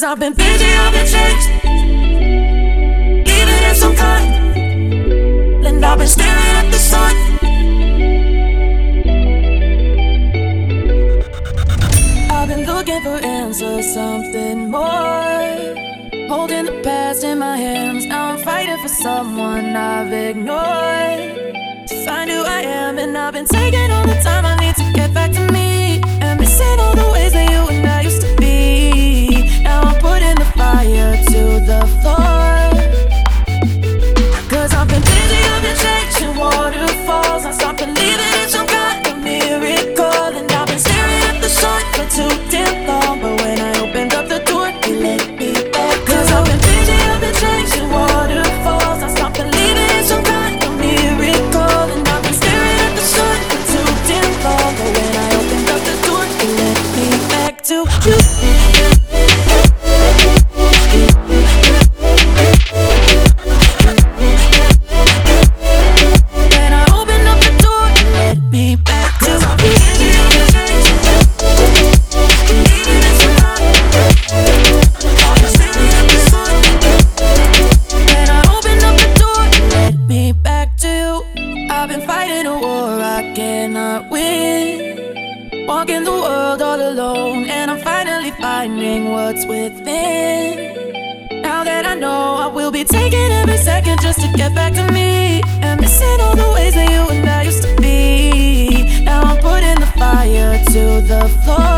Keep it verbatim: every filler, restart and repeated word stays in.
Cause I've been busy, I've been chased, even in some kind. And I've been staring at the sun. I've been looking for answers, something more. Holding the past in my hands, now I'm fighting for someone I've ignored. To find who I am, and I've been taking all the time I need to get back to me. And missing all the ways that you and I used to be. Now I'm putting the fire to the floor. Cause I've been busy, I've been chasing waterfalls. I stopped believing in some kind of miracle. And I've been staring at the sun for too damn long. But when I opened up the door, you let me back. Cause I've been busy, I've been chasing waterfalls. I stopped believing in some kind of miracle. And I've been staring at the sun for too damn long. But when I opened up the door, you let me back to you. Walking the world all alone, and I'm finally finding what's within. Now that I know, I will be taking every second just to get back to me. And missing all the ways that you and I used to be. Now I'm putting the fire to the floor.